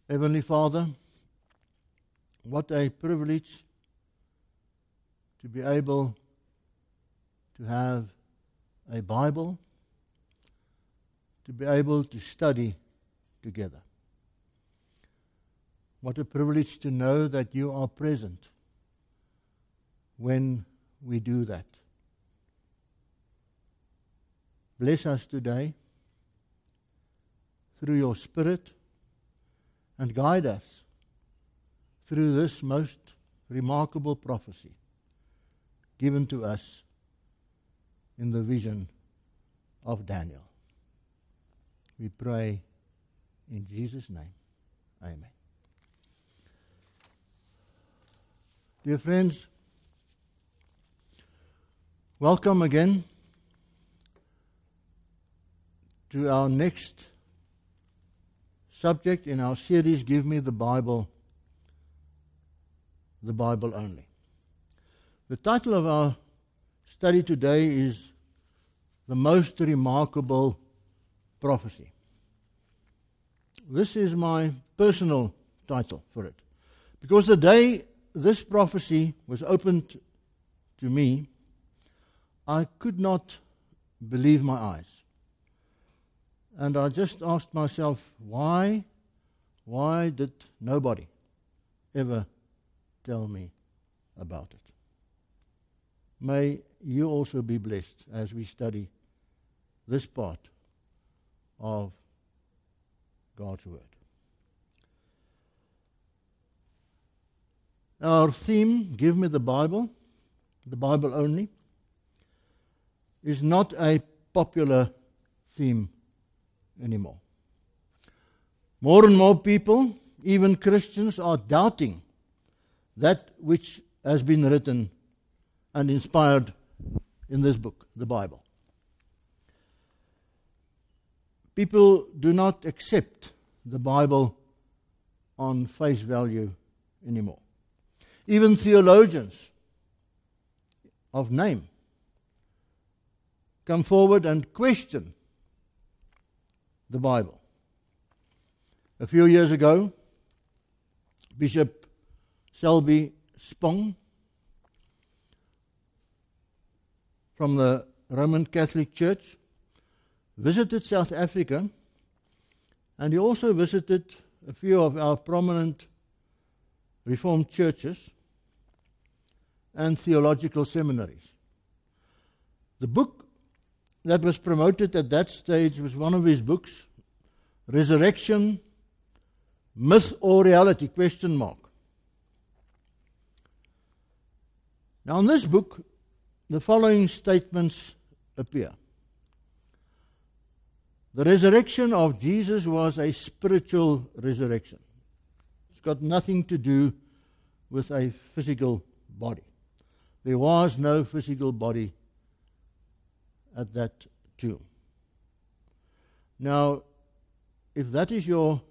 Heavenly Father, what a privilege to be able to have a Bible, to be able to study together. What a privilege to know that you are present when we do that. Bless us today through your Spirit and guide us through this most remarkable prophecy given to us in the vision of Daniel. We pray in Jesus' name. Amen. Dear friends, welcome again to our next subject in our series, Give Me the Bible Only. The title of our study today is The Most Remarkable Prophecy. This is my personal title for it, because the day this prophecy was opened to me, I could not believe my eyes. And I just asked myself, why did nobody ever tell me about it? May you also be blessed as we study this part of God's Word. Our theme, Give Me the Bible Only, is not a popular theme anymore. More and more people, even Christians, are doubting that which has been written and inspired in this book, the Bible. People do not accept the Bible on face value anymore. Even theologians of name come forward and question the Bible. A few years ago, Bishop Selby Spong from the Roman Catholic Church visited South Africa, and he also visited a few of our prominent Reformed churches and theological seminaries. The book that was promoted at that stage was one of his books, Resurrection, Myth or Reality? Now in this book, the following statements appear. The resurrection of Jesus was a spiritual resurrection. It's got nothing to do with a physical body. There was no physical body at that tomb. Now, if that is your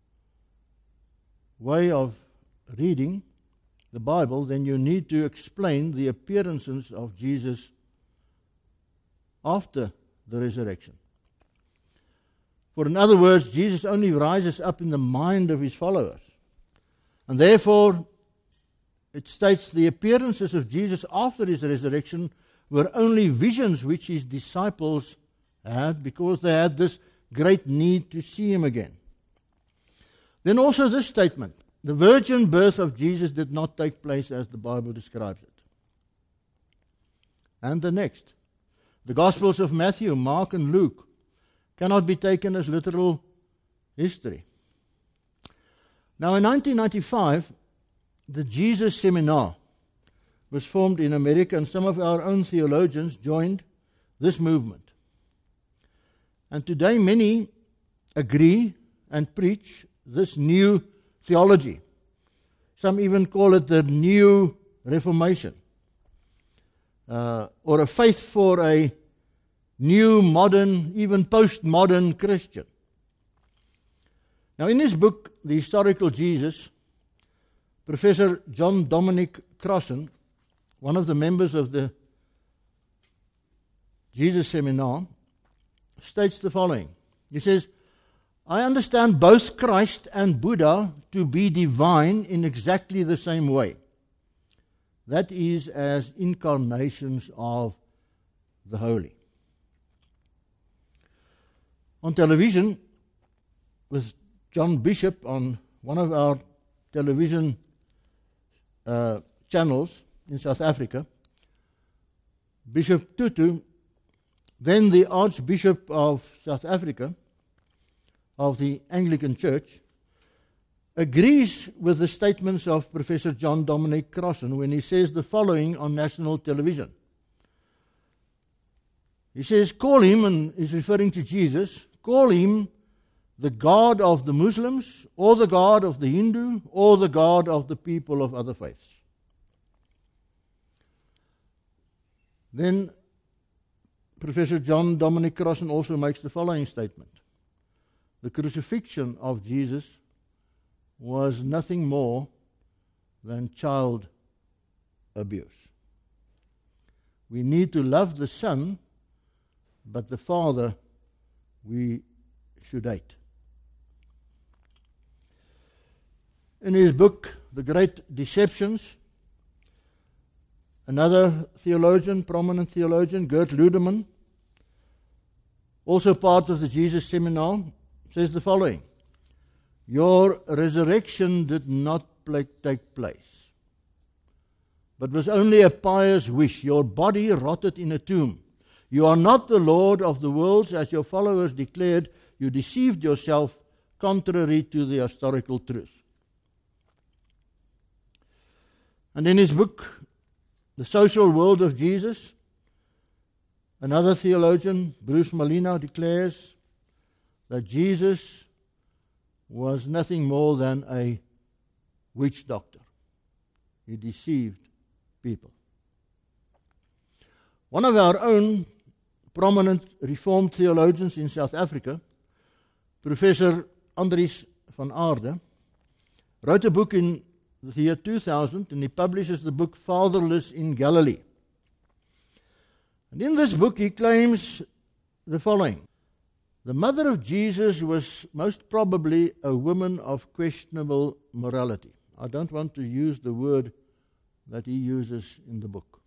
way of reading the Bible, then you need to explain the appearances of Jesus after the resurrection. For in other words, Jesus only rises up in the mind of his followers. And therefore, it states the appearances of Jesus after his resurrection were only visions which his disciples had because they had this great need to see him again. Then also this statement, the virgin birth of Jesus did not take place as the Bible describes it. And the next, the Gospels of Matthew, Mark, and Luke cannot be taken as literal history. Now in 1995, the Jesus Seminar was formed in America, and some of our own theologians joined this movement. And today many agree and preach this new theology. Some even call it the New Reformation, or a faith for a new, modern, even postmodern Christian. Now in his book, The Historical Jesus, Professor John Dominic Crossan, one of the members of the Jesus Seminar, states the following. He says, I understand both Christ and Buddha to be divine in exactly the same way. That is, as incarnations of the holy. On television, with John Bishop on one of our television channels in South Africa, Bishop Tutu, then the Archbishop of South Africa, of the Anglican Church, agrees with the statements of Professor John Dominic Crossan when he says the following on national television. He says, call him, and he's referring to Jesus, call him the God of the Muslims, or the God of the Hindu, or the God of the people of other faiths. Then Professor John Dominic Crossan also makes the following statement. The crucifixion of Jesus was nothing more than child abuse. We need to love the Son, but the Father we should hate. In his book, The Great Deceptions, another theologian, prominent theologian, Gert Ludemann, also part of the Jesus Seminar, says the following. Your resurrection did not take place, but was only a pious wish. Your body rotted in a tomb. You are not the Lord of the worlds, as your followers declared. You deceived yourself, contrary to the historical truth. And in his book, The Social World of Jesus, another theologian, Bruce Malina, declares that Jesus was nothing more than a witch doctor. He deceived people. One of our own prominent Reformed theologians in South Africa, Professor Andries van Aarde, wrote a book in the year 2000, and he publishes the book Fatherless in Galilee. And in this book he claims the following. The mother of Jesus was most probably a woman of questionable morality. I don't want to use the word that he uses in the book.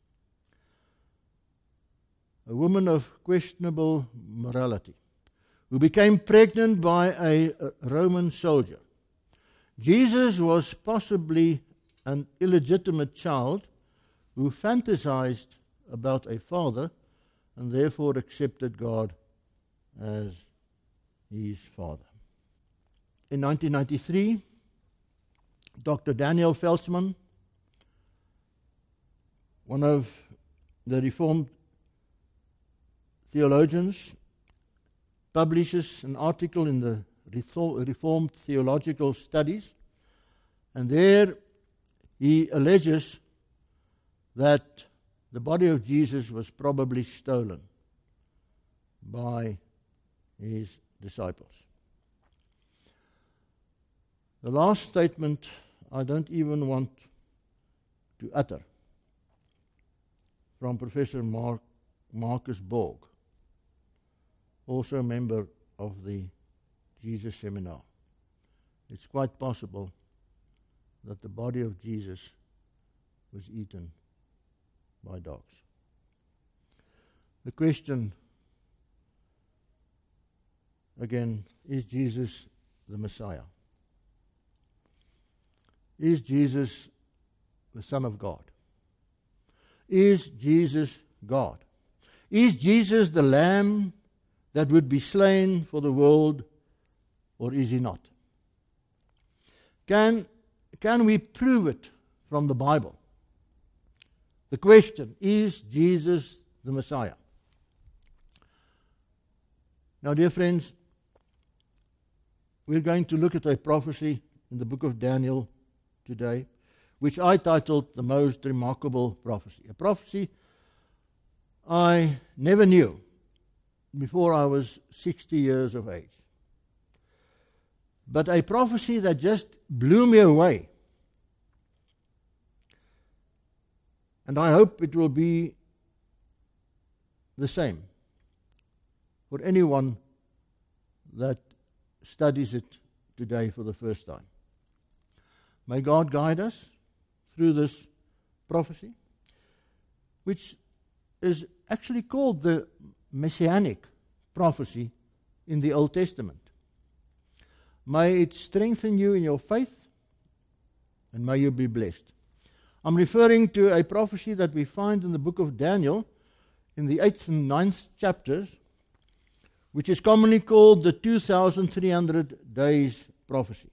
A woman of questionable morality who became pregnant by a Roman soldier. Jesus was possibly an illegitimate child who fantasized about a father and therefore accepted God as his father. In 1993, Dr. Daniel Veldsman, one of the Reformed theologians, publishes an article in the Reformed Theological Studies, and there he alleges that the body of Jesus was probably stolen by his disciples. The last statement I don't even want to utter, from Professor Marcus Borg, also a member of the Jesus Seminar. It's quite possible that the body of Jesus was eaten by dogs. The question, again, is Jesus the Messiah? Is Jesus the Son of God? Is Jesus God? Is Jesus the Lamb that would be slain for the world, or is he not? Can we prove it from the Bible? The question, is Jesus the Messiah? Now, dear friends, we're going to look at a prophecy in the book of Daniel today, which I titled The Most Remarkable Prophecy. A prophecy I never knew before I was 60 years of age. But a prophecy that just blew me away. And I hope it will be the same for anyone that studies it today for the first time. May God guide us through this prophecy, which is actually called the Messianic prophecy in the Old Testament. May it strengthen you in your faith, and may you be blessed. I'm referring to a prophecy that we find in the book of Daniel in the 8th and 9th chapters, which is commonly called the 2,300 days prophecy.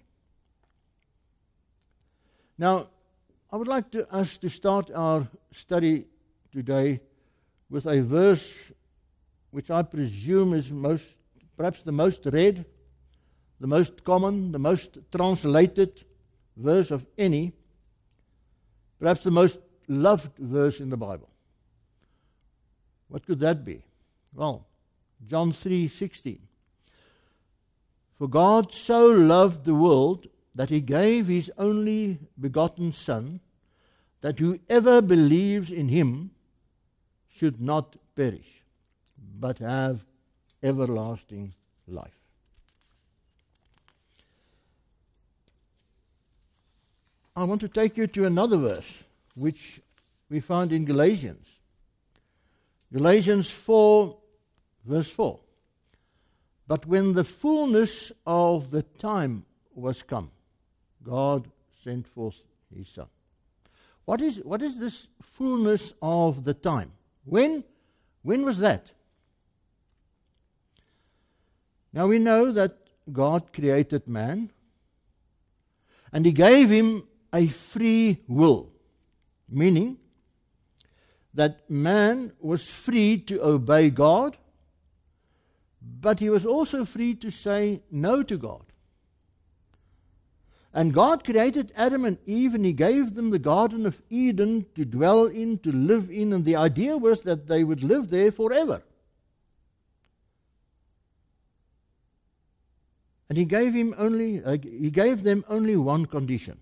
Now, I would like us to start our study today with a verse which I presume is perhaps the most read, the most common, the most translated verse of any, perhaps the most loved verse in the Bible. What could that be? Well, John 3:16. For God so loved the world that he gave his only begotten Son, that whoever believes in him should not perish, but have everlasting life. I want to take you to another verse, which we find in Galatians. Galatians 4, verse 4. But when the fullness of the time was come, God sent forth his Son. What is this fullness of the time? When was that? Now we know that God created man, and he gave him a free will, meaning that man was free to obey God, but he was also free to say no to God. And God created Adam and Eve, and he gave them the Garden of Eden to dwell in, to live in, and the idea was that they would live there forever. And he gave them only one condition.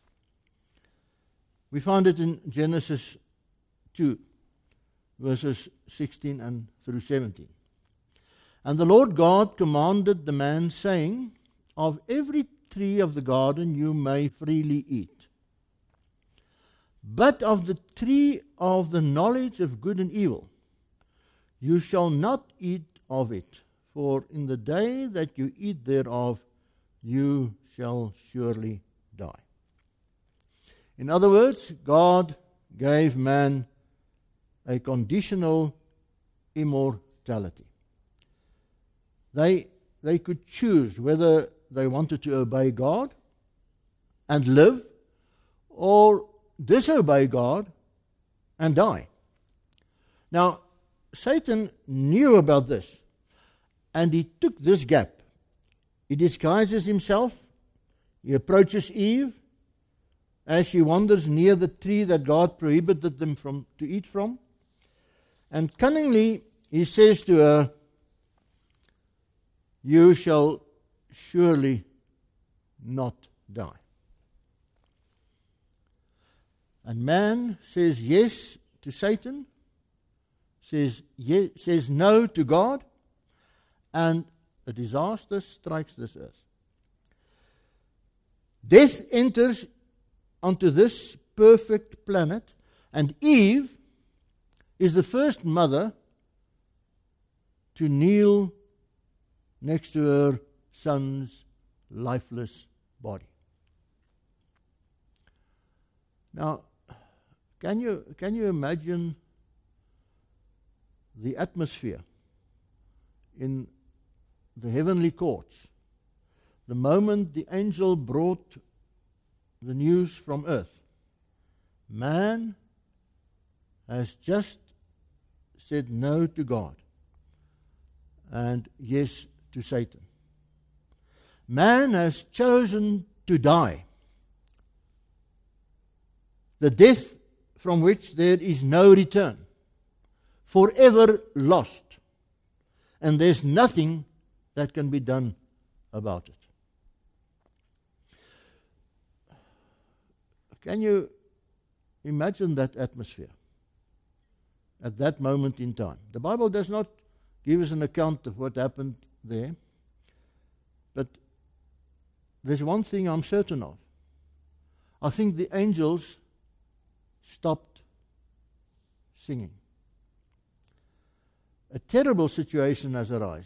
We find it in Genesis 2, verses 16 and through 17. And the Lord God commanded the man, saying, of every tree of the garden you may freely eat, but of the tree of the knowledge of good and evil you shall not eat of it, for in the day that you eat thereof you shall surely die. In other words, God gave man a conditional immortality. They could choose whether they wanted to obey God and live, or disobey God and die. Now, Satan knew about this, and he took this gap. He disguises himself. He approaches Eve as she wanders near the tree that God prohibited them to eat from. And cunningly he says to her, you shall surely not die. And man says yes to Satan, says no to God, and a disaster strikes this earth. Death enters onto this perfect planet, and Eve is the first mother to kneel next to her son's lifeless body. Now, can you imagine the atmosphere in the heavenly courts the moment the angel brought the news from earth? Man has just said no to God and yes to Satan. Man has chosen to die, the death from which there is no return, forever lost, and there's nothing that can be done about it. Can you imagine that atmosphere at that moment in time? The Bible does not give us an account of what happened there, but there's one thing I'm certain of. I think the angels stopped singing. A terrible situation has arisen.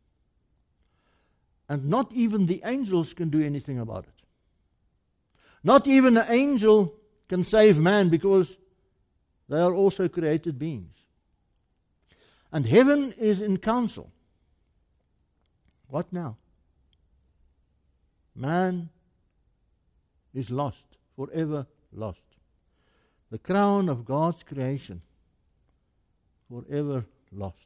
And not even the angels can do anything about it. Not even an angel can save man, because they are also created beings. And heaven is in council. What now? Man is lost, forever lost. The crown of God's creation, forever lost.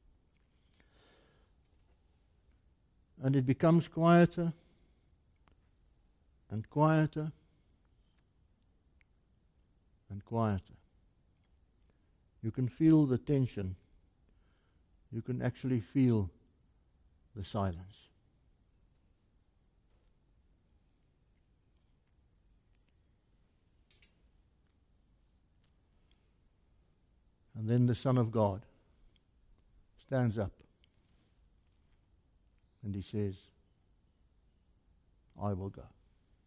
And it becomes quieter and quieter and quieter. You can feel the tension. You can actually feel the silence. And then the Son of God stands up and he says, I will go.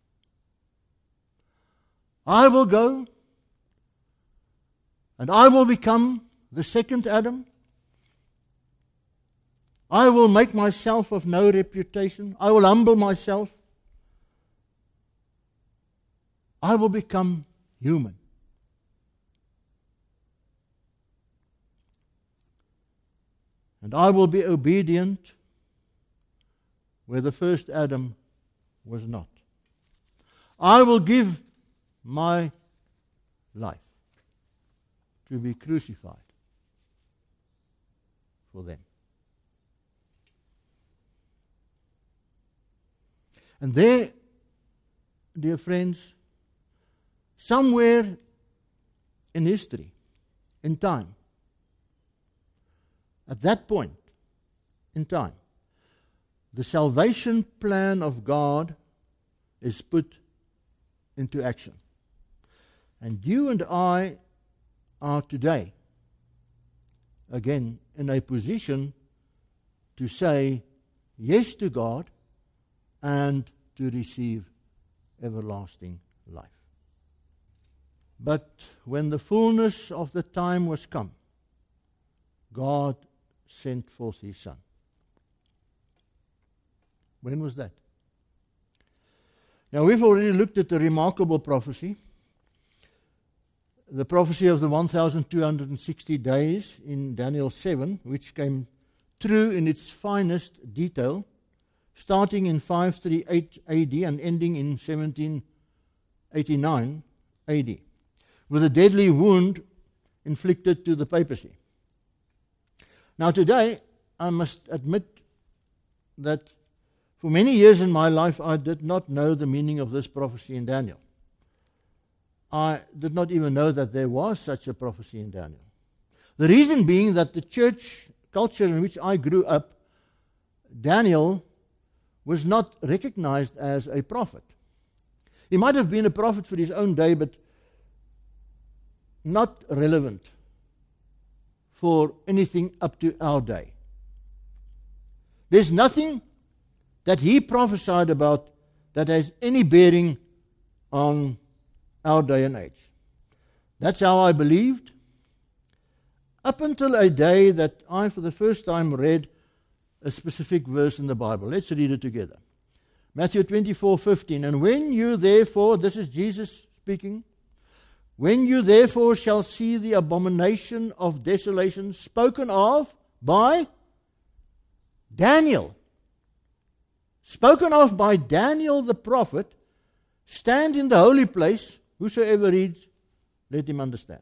I will go, and I will become the second Adam. I will make myself of no reputation. I will humble myself. I will become human. And I will be obedient where the first Adam was not. I will give my life to be crucified for them. And there, dear friends, somewhere in history, in time, at that point in time, the salvation plan of God is put into action. And you and I are today, again, in a position to say yes to God and to receive everlasting life. But when the fullness of the time was come, God sent forth His Son. When was that? Now, we've already looked at the remarkable prophecy, the prophecy of the 1,260 days in Daniel 7, which came true in its finest detail, starting in 538 AD and ending in 1789 AD, with a deadly wound inflicted to the papacy. Now today, I must admit that for many years in my life, I did not know the meaning of this prophecy in Daniel. I did not even know that there was such a prophecy in Daniel. The reason being that the church culture in which I grew up, Daniel was not recognized as a prophet. He might have been a prophet for his own day, but not relevant for anything up to our day. There's nothing that he prophesied about that has any bearing on our day and age. That's how I believed, up until a day that I, for the first time, read a specific verse in the Bible. Let's read it together. Matthew 24:15. And when you therefore, this is Jesus speaking, when you therefore shall see the abomination of desolation spoken of by Daniel, spoken of by Daniel the prophet, stand in the holy place. Whosoever reads, let him understand.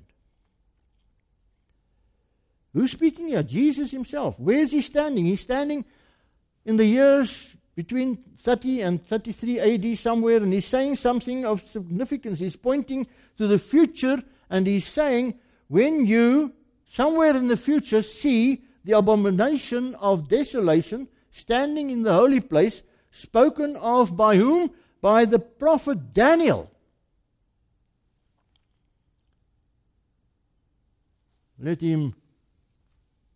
Who's speaking here? Jesus himself. Where is he standing? He's standing in the years between 30 and 33 AD somewhere, and he's saying something of significance. He's pointing to the future, and he's saying, when you, somewhere in the future, see the abomination of desolation standing in the holy place, spoken of by whom? By the prophet Daniel. Let him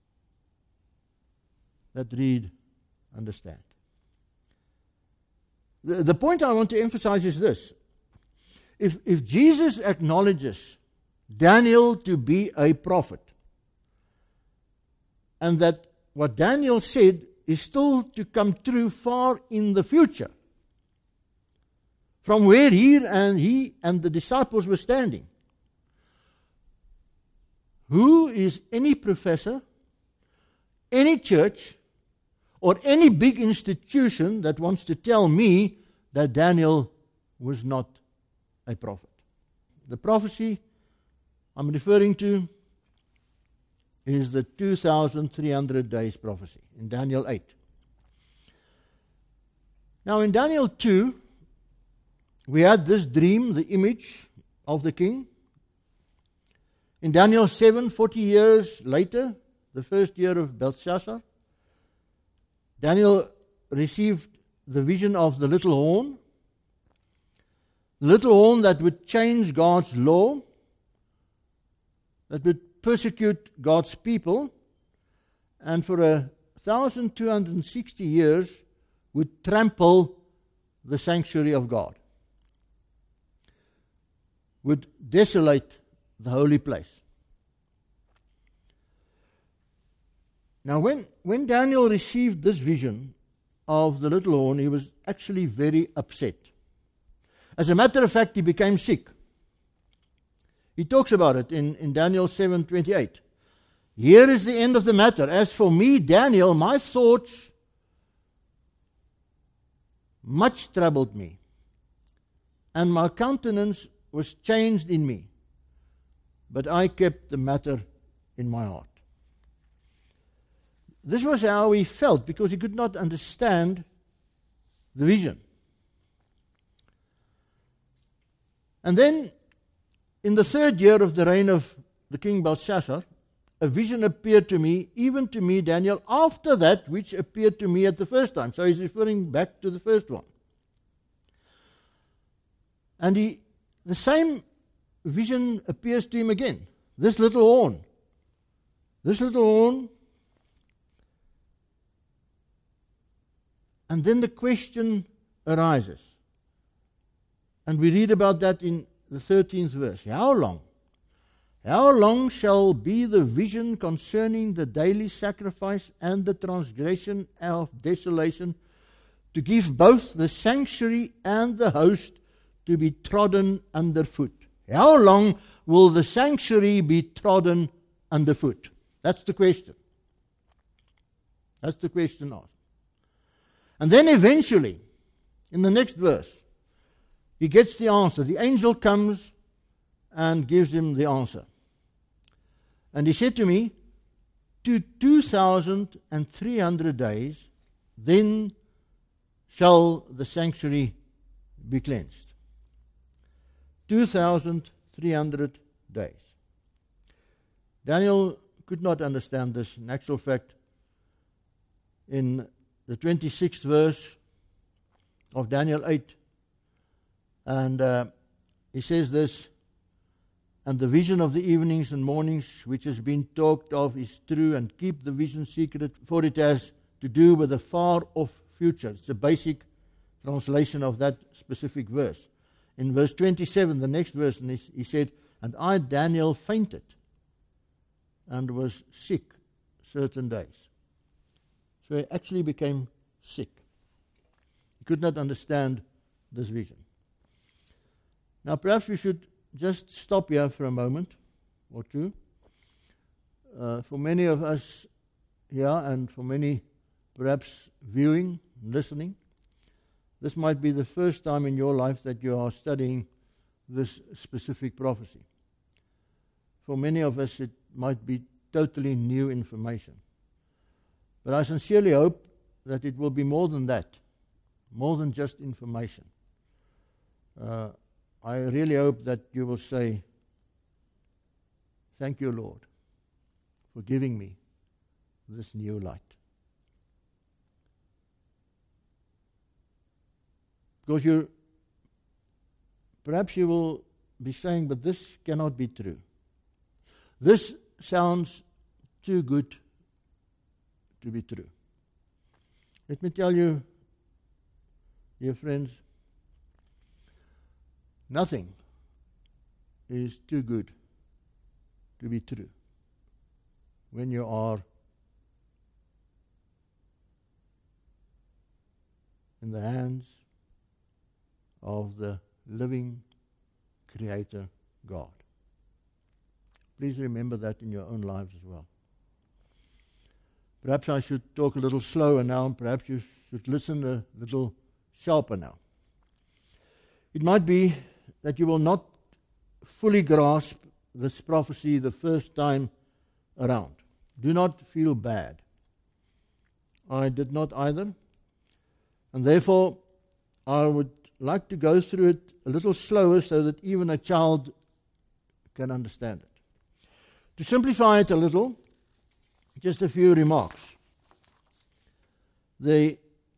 that read understand. The point I want to emphasize is this. If Jesus acknowledges Daniel to be a prophet, and that what Daniel said is still to come true far in the future, from where he and the disciples were standing, who is any professor, any church, or any big institution that wants to tell me that Daniel was not a prophet? The prophecy I'm referring to is the 2,300 days prophecy in Daniel 8. Now in Daniel 2, we had this dream, the image of the king. In Daniel 7, 40 years later, the first year of Belshazzar, Daniel received the vision of the little horn. The little horn that would change God's law, that would persecute God's people, and for 1,260 years would trample the sanctuary of God, would desolate the holy place. Now when Daniel received this vision of the little horn, he was actually very upset. As a matter of fact, he became sick. He talks about it in Daniel 7:28. Here is the end of the matter. As for me, Daniel, my thoughts much troubled me, and my countenance was changed in me. But I kept the matter in my heart. This was how he felt, because he could not understand the vision. And then, in the third year of the reign of the king Belshazzar, a vision appeared to me, even to me, Daniel, after that which appeared to me at the first time. So he's referring back to the first one. And the same vision appears to him again. This little horn. And then the question arises. And we read about that in the 13th verse. How long? How long shall be the vision concerning the daily sacrifice and the transgression of desolation, to give both the sanctuary and the host to be trodden underfoot? How long will the sanctuary be trodden underfoot? That's the question. That's the question asked. And then eventually, in the next verse, he gets the answer. The angel comes and gives him the answer. And he said to me, to 2,300 days, then shall the sanctuary be cleansed. 2,300 days. Daniel could not understand this. In actual fact, in the 26th verse of Daniel 8, and he says this, and the vision of the evenings and mornings which has been talked of is true, and keep the vision secret, for it has to do with the far off future. It's a basic translation of that specific verse. In verse 27, the next verse, and he said, and I, Daniel, fainted and was sick certain days. So he actually became sick. He could not understand this vision. Now perhaps we should just stop here for a moment or two. For many of us here, and for many perhaps viewing, listening, this might be the first time in your life that you are studying this specific prophecy. For many of us, it might be totally new information. But I sincerely hope that it will be more than that, more than just information. I really hope that you will say, thank you, Lord, for giving me this new light. Because perhaps you will be saying, but this cannot be true. This sounds too good to be true. Let me tell you dear friends, nothing is too good to be true when you are in the hands of the living Creator God. Please remember that in your own lives as well. Perhaps I should talk a little slower now, and perhaps you should listen a little sharper now. It might be that you will not fully grasp this prophecy the first time around. Do not feel bad. I did not either. And therefore, I would like to go through it a little slower so that even a child can understand it. To simplify it a little, just a few remarks. The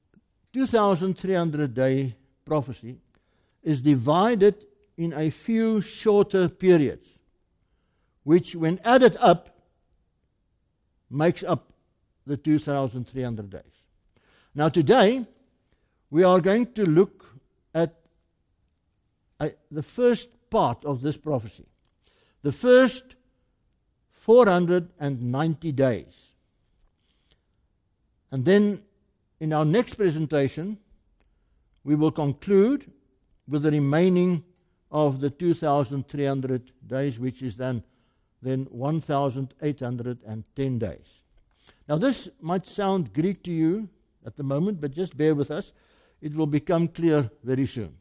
2,300-day prophecy is divided in a few shorter periods, which when added up, makes up the 2,300 days. Now today, we are going to look at the first part of this prophecy. The first 490 days. And then in our next presentation, we will conclude with the remaining of the 2,300 days, which is then 1,810 days. Now this might sound Greek to you at the moment, but just bear with us. It will become clear very soon.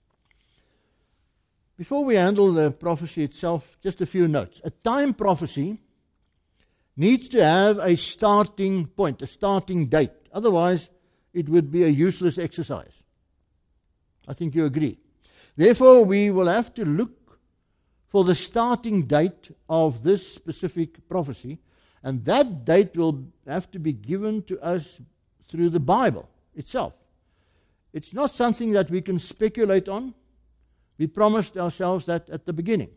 Before we handle the prophecy itself, just a few notes. A time prophecy needs to have a starting point, a starting date. Otherwise, it would be a useless exercise. I think you agree. Therefore, we will have to look for the starting date of this specific prophecy, and that date will have to be given to us through the Bible itself. It's not something that we can speculate on. We promised ourselves that at the beginning.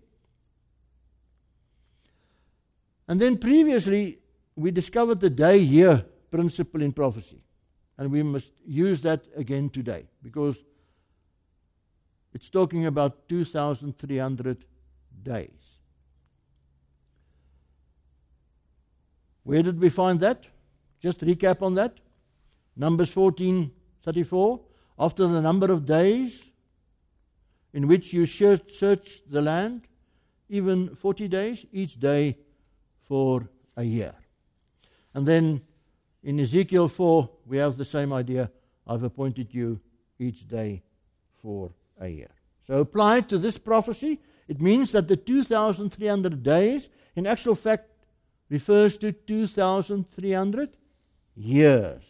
And then previously, we discovered the day-year principle in prophecy. And we must use that again today, because it's talking about 2,300 days. Where did we find that? Just recap on that. Numbers 14:34. After the number of days in which you search the land, even 40 days, each day for a year. And then in Ezekiel 4, we have the same idea. I've appointed you each day for a year. So applied to this prophecy, it means that the 2,300 days, in actual fact, refers to 2,300 years.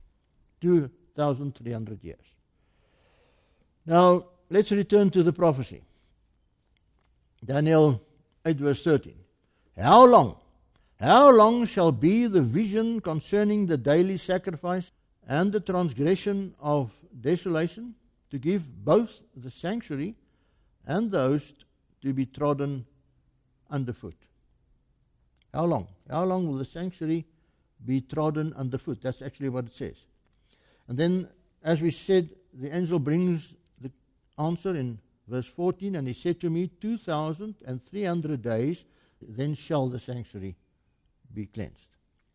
2,300 years. Now, let's return to the prophecy. Daniel 8 verse 13. How long shall be the vision concerning the daily sacrifice and the transgression of desolation, to give both the sanctuary and the host to be trodden underfoot? How long? How long will the sanctuary be trodden underfoot? That's actually what it says. And then, as we said, the angel brings the answer in verse 14, and he said to me, 2,300 days, then shall the sanctuary be cleansed.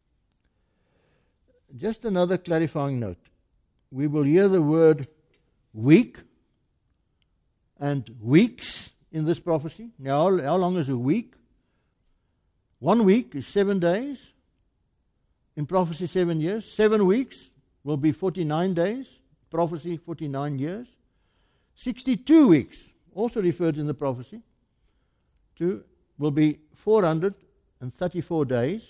Just another clarifying note. We will hear the word week and weeks in this prophecy. Now, how long is a week? 1 week is 7 days. In prophecy, 7 years. 7 weeks will be 49 days. Prophecy, 49 years. 62 weeks, also referred in the prophecy, will be 434 days,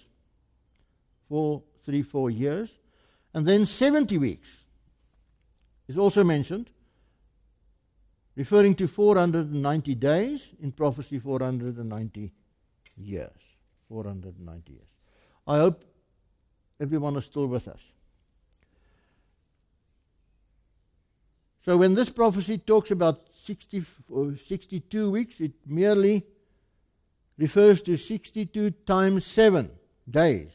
434 years. And then 70 weeks is also mentioned, referring to 490 days, in prophecy 490 years. 490 years. I hope everyone is still with us. So when this prophecy talks about 62 weeks, it merely refers to 62 times 7 days,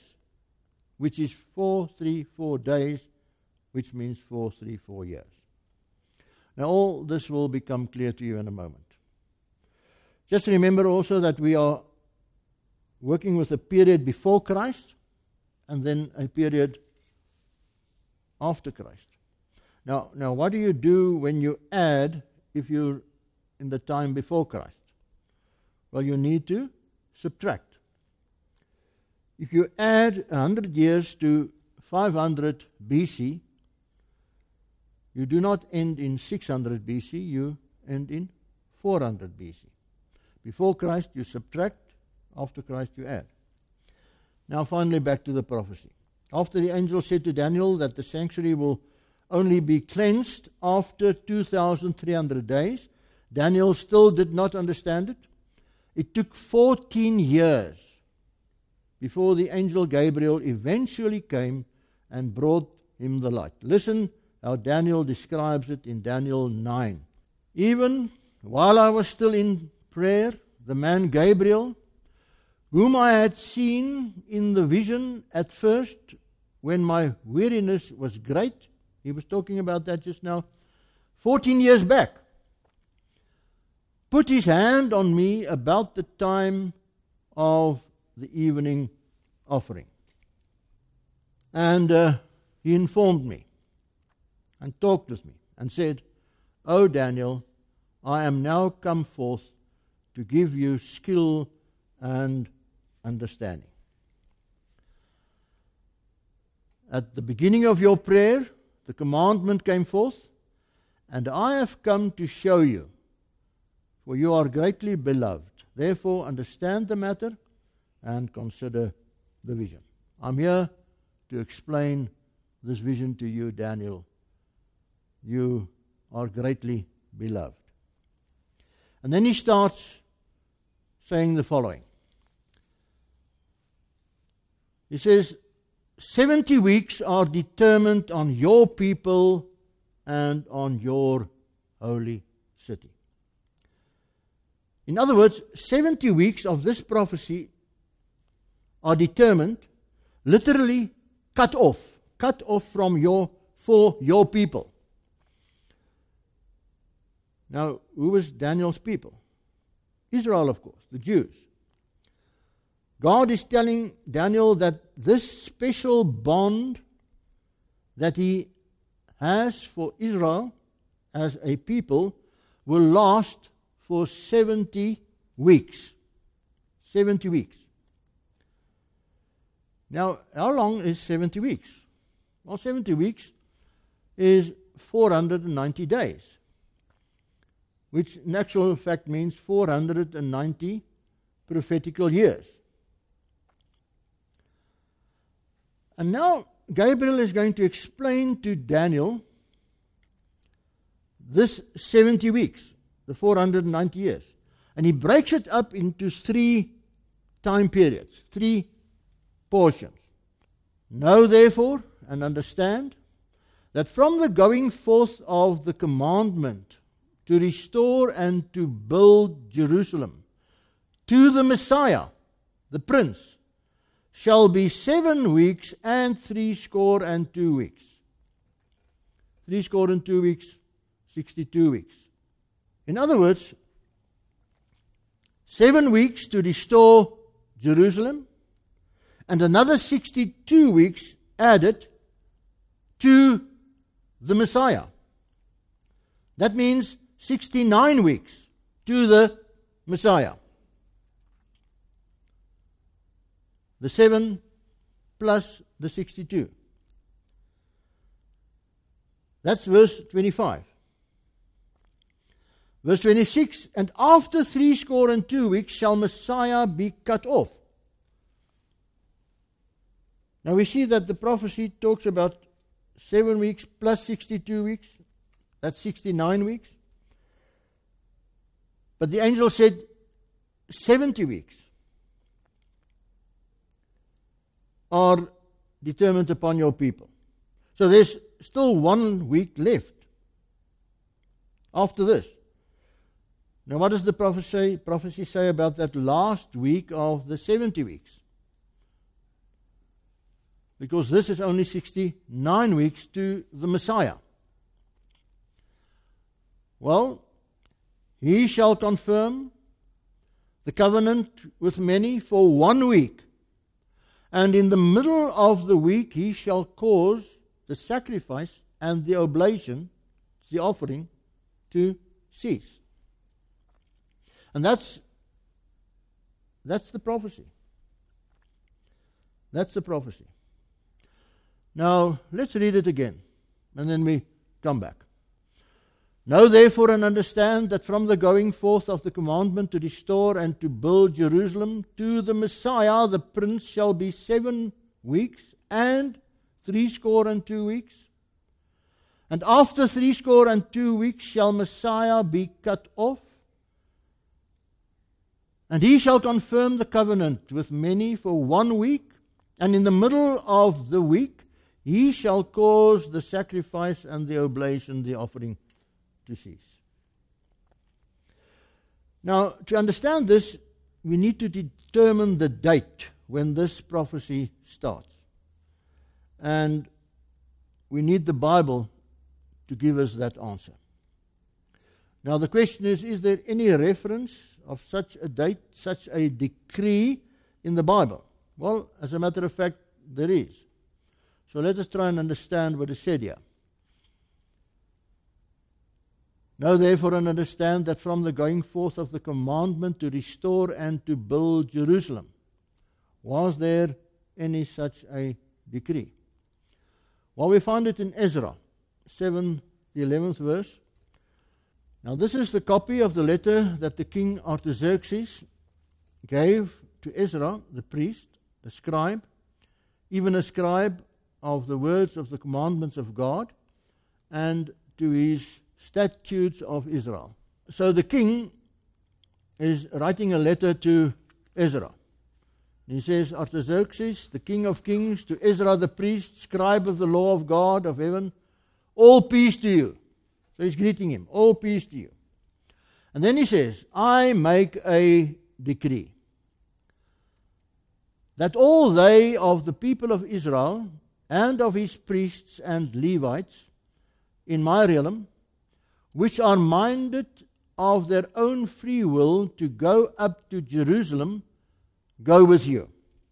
which is 434 days, which means 434 years. Now, all this will become clear to you in a moment. Just remember also that we are working with a period before Christ and then a period after Christ. Now, what do you do when you add if you're in the time before Christ? Well, you need to subtract. If you add 100 years to 500 BC, you do not end in 600 BC, you end in 400 BC. Before Christ, you subtract. After Christ, you add. Now, finally, back to the prophecy. After the angel said to Daniel that the sanctuary will only be cleansed after 2,300 days, Daniel still did not understand it. It took 14 years before the angel Gabriel eventually came and brought him the light. Listen how Daniel describes it in Daniel 9. Even while I was still in prayer, the man Gabriel, whom I had seen in the vision at first when my weariness was great, he was talking about that just now, 14 years back, put his hand on me about the time of the evening offering. And he informed me and talked with me and said, "O Daniel, I am now come forth to give you skill and understanding. At the beginning of your prayer, the commandment came forth, and I have come to show you, for you are greatly beloved. Therefore, understand the matter and consider the vision." I'm here to explain this vision to you, Daniel. You are greatly beloved. And then he starts saying the following. He says, 70 weeks are determined on your people and on your holy city. In other words, 70 weeks of this prophecy are determined, literally cut off for your people. Now, who was Daniel's people? Israel, of course, the Jews. God is telling Daniel that this special bond that he has for Israel as a people will last for 70 weeks. 70 weeks. Now, how long is 70 weeks? Well, 70 weeks is 490 days, which in actual fact means 490 prophetical years. And now Gabriel is going to explain to Daniel this 70 weeks, the 490 years. And he breaks it up into 3 time periods, 3 portions. Know therefore and understand that from the going forth of the commandment to restore and to build Jerusalem to the Messiah, the Prince, shall be 7 weeks and 62 weeks. 62 weeks, 62 weeks. In other words, 7 weeks to restore Jerusalem, and another 62 weeks added to the Messiah. That means 69 weeks to the Messiah. The 7 plus the 62. That's verse 25. Verse 26, and after 62 weeks shall Messiah be cut off. Now we see that the prophecy talks about 7 weeks plus 62 weeks. That's 69 weeks. But the angel said 70 weeks are determined upon your people. So there's still 1 week left after this. Now what does the prophecy say about that last week of the 70 weeks? Because this is only 69 weeks to the Messiah. Well, he shall confirm the covenant with many for 1 week. And in the middle of the week he shall cause the sacrifice and the oblation, the offering, to cease. And that's the prophecy. That's the prophecy. Now, let's read it again, and then we come back. Know therefore and understand that from the going forth of the commandment to restore and to build Jerusalem to the Messiah, the Prince, shall be 7 weeks and 62 weeks. And after 62 weeks shall Messiah be cut off. And he shall confirm the covenant with many for 1 week. And in the middle of the week he shall cause the sacrifice and the oblation, the offering, to cease. Now, to understand this, we need to determine the date when this prophecy starts. And we need the Bible to give us that answer. Now, the question is there any reference of such a date, such a decree in the Bible? Well, as a matter of fact, there is. So let us try and understand what is said here. Know therefore and understand that from the going forth of the commandment to restore and to build Jerusalem, was there any such a decree? Well, we find it in Ezra 7, the 11th verse. Now this is the copy of the letter that the king Artaxerxes gave to Ezra, the priest, the scribe, even a scribe of the words of the commandments of God, and to his statutes of Israel. So the king is writing a letter to Ezra. He says, Artaxerxes, the king of kings, to Ezra the priest, scribe of the law of God of heaven, all peace to you. So he's greeting him, all peace to you. And then he says, I make a decree that all they of the people of Israel and of his priests and Levites in my realm, which are minded of their own free will to go up to Jerusalem, go with you.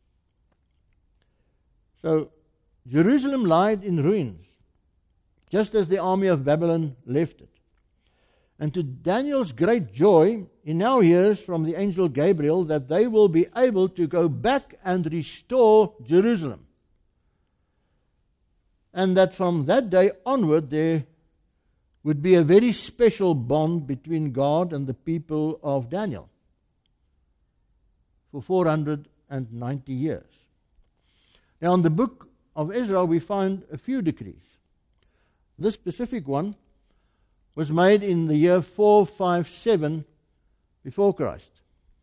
So Jerusalem lied in ruins, just as the army of Babylon left it. And to Daniel's great joy, he now hears from the angel Gabriel that they will be able to go back and restore Jerusalem. And that from that day onward there would be a very special bond between God and the people of Daniel for 490 years. Now in the book of Ezra we find a few decrees. This specific one was made in the year 457 before Christ.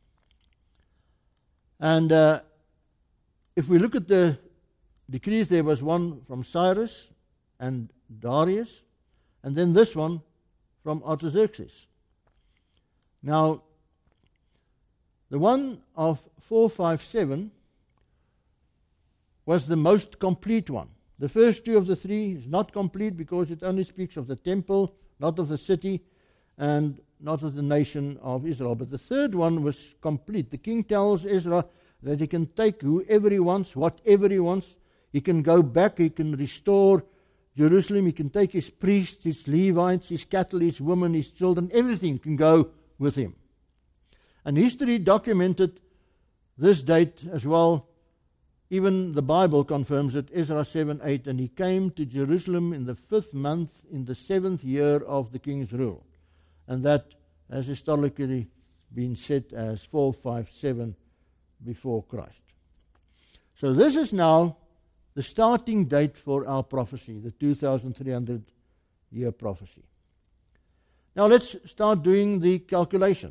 And if we look at the decrees, there was one from Cyrus and Darius, and then this one from Artaxerxes. Now, the one of 457 was the most complete one. The first two of the three is not complete because it only speaks of the temple, not of the city, and not of the nation of Israel. But the third one was complete. The king tells Ezra that he can take whoever he wants, whatever he wants. He can go back, he can restore Jerusalem, he can take his priests, his Levites, his cattle, his women, his children, everything can go with him. And history documented this date as well. Even the Bible confirms it, Ezra 7:8, and he came to Jerusalem in the 5th month, in the 7th year of the king's rule. And that has historically been set as 457 before Christ. So this is now the starting date for our prophecy, the 2,300-year prophecy. Now let's start doing the calculation.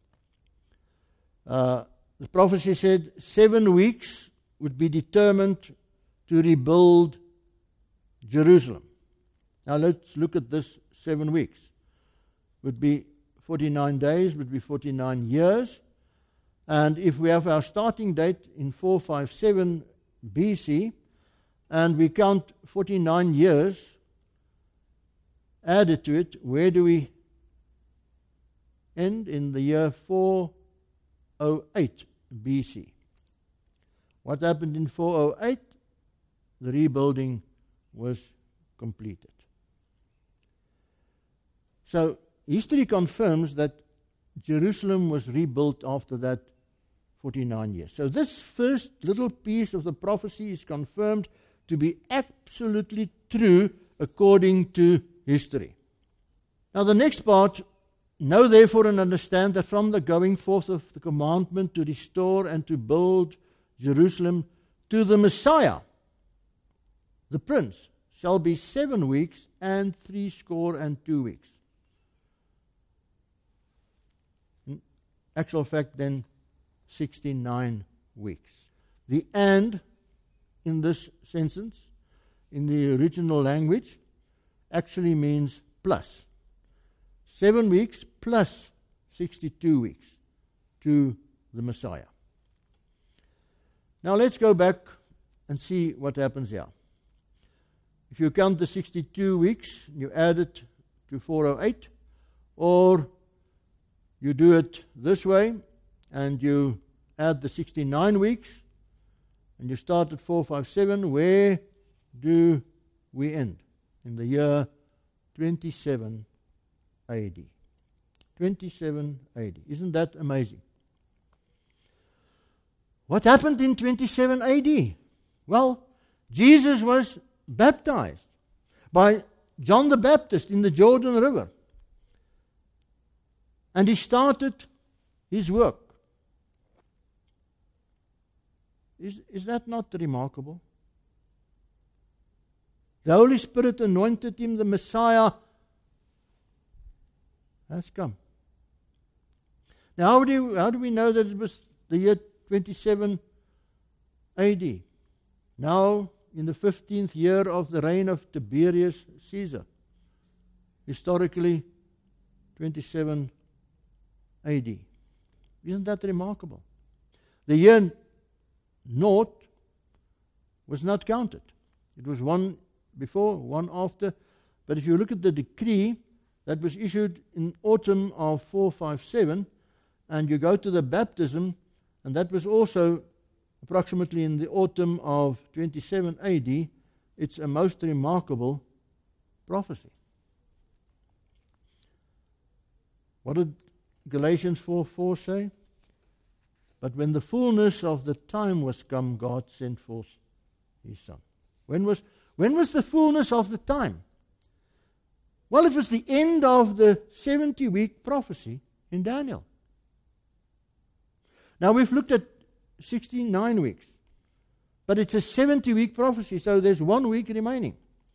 The prophecy said 7 weeks would be determined to rebuild Jerusalem. Now let's look at this 7 weeks. Would be 49 days, would be 49 years. And if we have our starting date in 457 BC, and we count 49 years added to it, where do we end in the year 408 BC. What happened in 408? The rebuilding was completed. So history confirms that Jerusalem was rebuilt after that 49 years. So this first little piece of the prophecy is confirmed to be absolutely true according to history. Now the next part, know therefore and understand that from the going forth of the commandment to restore and to build Jerusalem to the Messiah, the Prince, shall be 7 weeks and 62 weeks. In actual fact then 69 weeks. The "and" in this sentence, in the original language, actually means plus. 7 weeks plus 62 weeks to the Messiah. Now let's go back and see what happens here. If you count the 62 weeks, you add it to 408, or you do it this way, and you add the 69 weeks, and you start at 457, where do we end? In the year 27 AD. 27 AD. Isn't that amazing? What happened in 27 AD? Well, Jesus was baptized by John the Baptist in the Jordan River. And he started his work. Is that not remarkable? The Holy Spirit anointed him, the Messiah has come. Now, how do we know that it was the year 27 AD? Now, in the 15th year of the reign of Tiberius Caesar, historically 27 AD. Isn't that remarkable? The year naught was not counted. It was one before, one after. But if you look at the decree that was issued in autumn of 457, and you go to the baptism, and that was also approximately in the autumn of 27 AD, it's a most remarkable prophecy. What did Galatians 4:4 say? But when the fullness of the time was come, God sent forth His Son. When was the fullness of the time? Well, it was the end of the 70-week prophecy in Daniel. Now, we've looked at 69 weeks, but it's a 70-week prophecy, so there's 1 week remaining.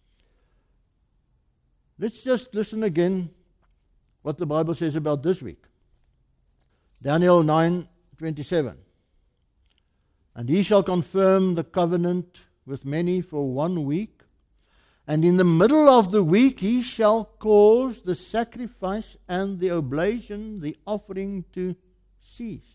Let's just listen again what the Bible says about this week. Daniel 9:27. And he shall confirm the covenant with many for 1 week, and in the middle of the week he shall cause the sacrifice and the oblation, the offering to cease.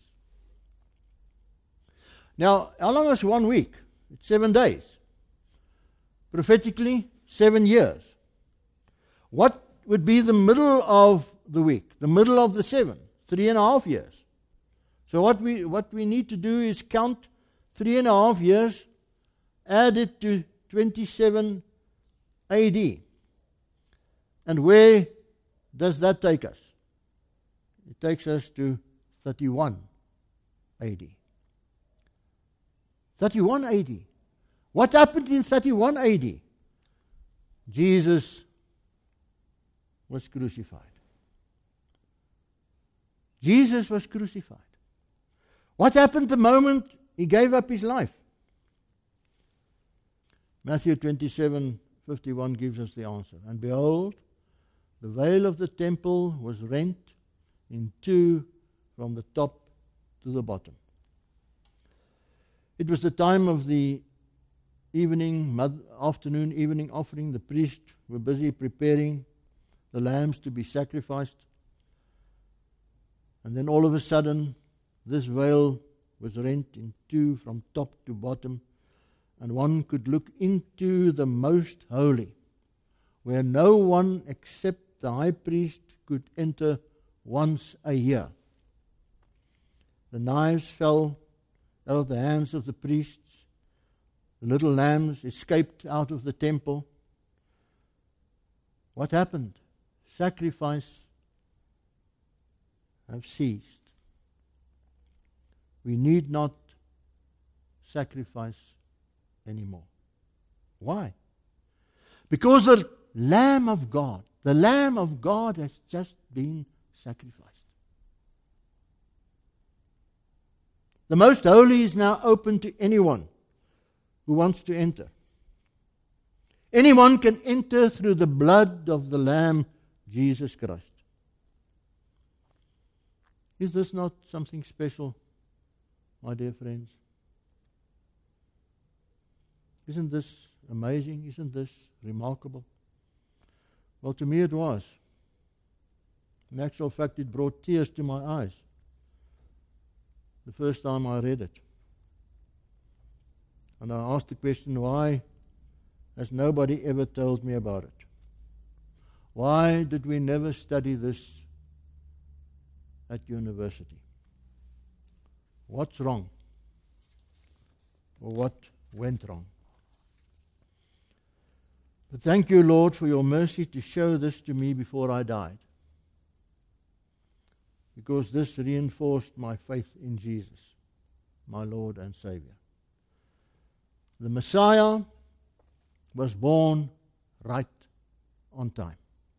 Now, how long is 1 week? It's 7 days. Prophetically, 7 years. What would be the middle of the week? The middle of the 7? 3.5 years. So what we need to do is count 3.5 years, add it to 27 AD. And where does that take us? It takes us to 31 AD. 31 AD. What happened in 31 AD? Jesus was crucified. Jesus was crucified. What happened the moment he gave up his life? Matthew 27:51 gives us the answer. And behold, the veil of the temple was rent in two from the top to the bottom. It was the time of the afternoon, evening offering. The priests were busy preparing the lambs to be sacrificed. And then all of a sudden, this veil was rent in two from top to bottom, and one could look into the most holy, where no one except the high priest could enter once a year. The knives fell out of the hands of the priests. The little lambs escaped out of the temple. What happened? Sacrifice have ceased. We need not sacrifice anymore. Why? Because the Lamb of God has just been sacrificed. The Most Holy is now open to anyone who wants to enter. Anyone can enter through the blood of the Lamb, Jesus Christ. Is this not something special, my dear friends? Isn't this amazing? Isn't this remarkable? Well, to me it was. In actual fact, it brought tears to my eyes the first time I read it. And I asked the question, why has nobody ever told me about it? Why did we never study this at university? What's wrong? Or what went wrong? But thank you, Lord, for your mercy to show this to me before I died. Because this reinforced my faith in Jesus, my Lord and Savior. The Messiah was born right on time.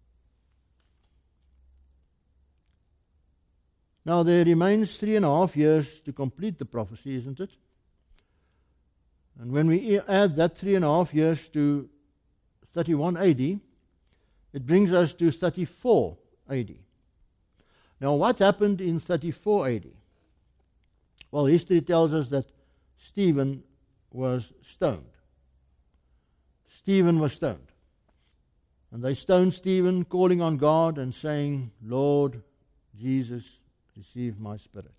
Now there remains 3.5 years to complete the prophecy, isn't it? And when we add that 3.5 years to 31 AD, it brings us to 34 AD. Now what happened in 34 AD? Well, history tells us that Stephen was stoned. Stephen was stoned. And they stoned Stephen, calling on God and saying, Lord Jesus, receive my spirit.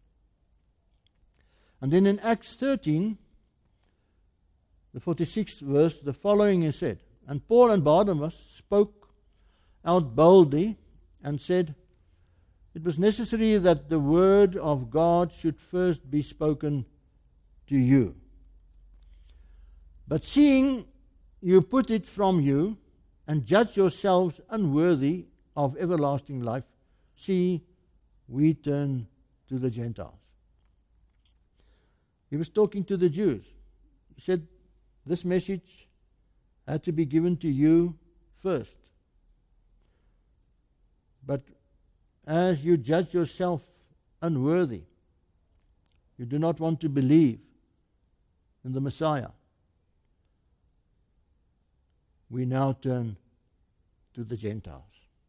And then in Acts 13, the 46th verse, the following is said, And Paul and Barnabas spoke out boldly and said, It was necessary that the word of God should first be spoken to you. But seeing you put it from you, and judge yourselves unworthy of everlasting life, see, we turn to the Gentiles. He was talking to the Jews. He said, this message had to be given to you first. But as you judge yourself unworthy, you do not want to believe in the Messiah, we now turn to the Gentiles.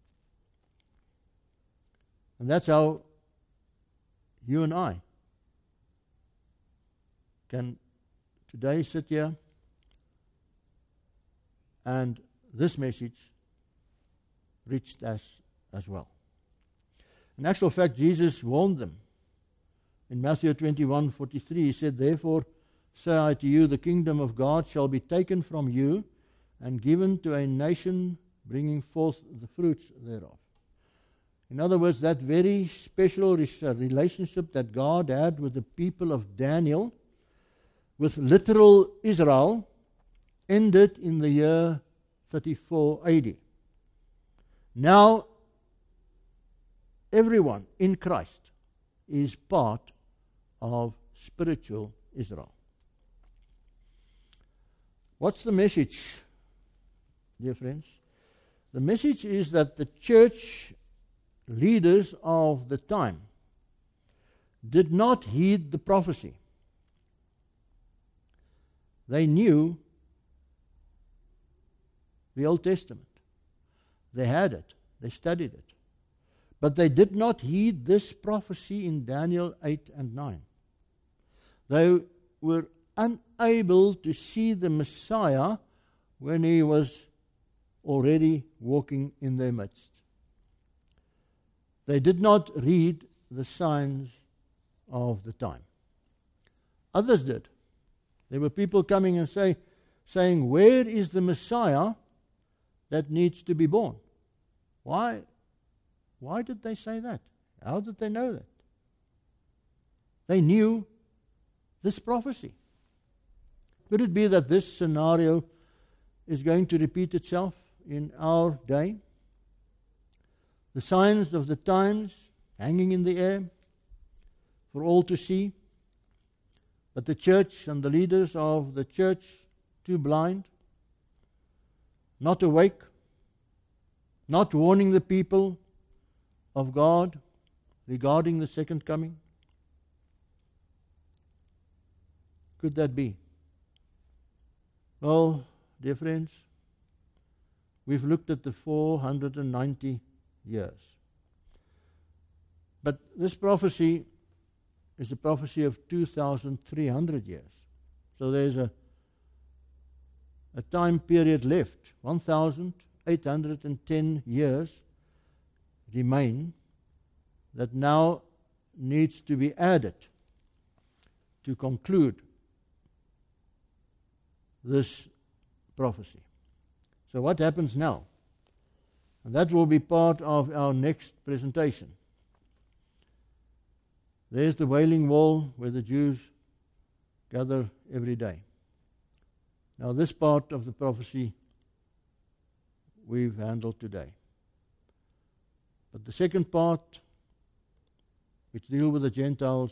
And that's how you and I can today sit here and this message reached us as well. In actual fact, Jesus warned them. In Matthew 21:43, he said, Therefore say I to you, the kingdom of God shall be taken from you and given to a nation bringing forth the fruits thereof. In other words, that very special relationship that God had with the people of Daniel, with literal Israel, ended in the year 34 AD. Now, everyone in Christ is part of spiritual Israel. What's the message, dear friends? The message is that the church leaders of the time did not heed the prophecy. They knew the Old Testament. They had it. They studied it. But they did not heed this prophecy in Daniel 8 and 9. They were unable to see the Messiah when he was already walking in their midst. They did not read the signs of the time. Others did. There were people coming and saying, where is the Messiah that needs to be born? Why Why did they say that? How did they know that? They knew this prophecy. Could it be that this scenario is going to repeat itself in our day? The signs of the times hanging in the air for all to see, but the church and the leaders of the church too blind, not awake, not warning the people of God regarding the second coming. Could that be? Well, dear friends, we've looked at the 490 years. But this prophecy is a prophecy of 2,300 years. So there's a time period left. 1,810 years remain that now needs to be added to conclude this prophecy. So what happens now? And that will be part of our next presentation. There's the Wailing Wall where the Jews gather every day. Now this part of the prophecy we've handled today. But the second part, which deals with the Gentiles,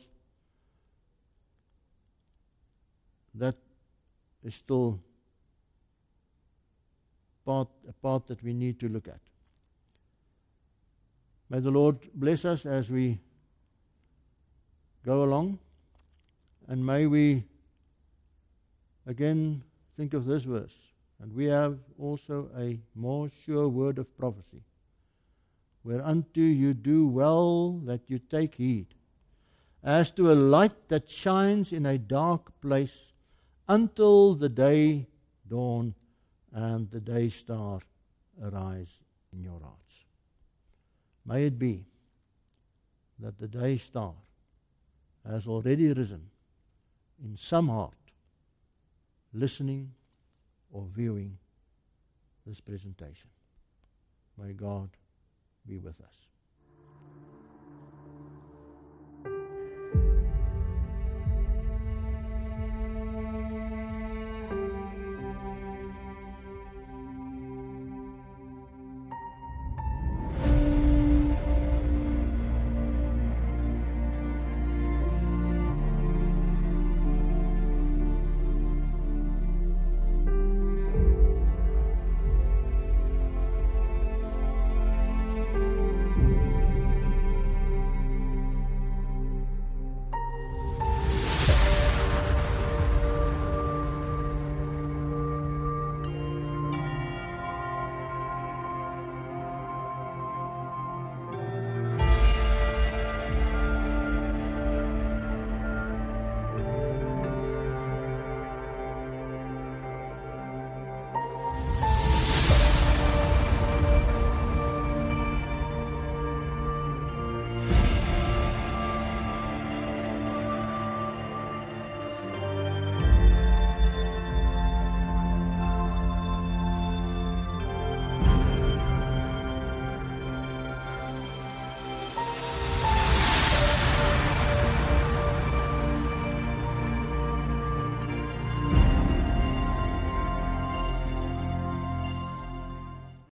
that is still a part that we need to look at. May the Lord bless us as we go along, and may we again think of this verse. And we have also a more sure word of prophecy, whereunto you do well that you take heed, as to a light that shines in a dark place, until the day dawn and the day star arise in your hearts. May it be that the day star has already risen in some heart, listening or viewing this presentation. May God be with us.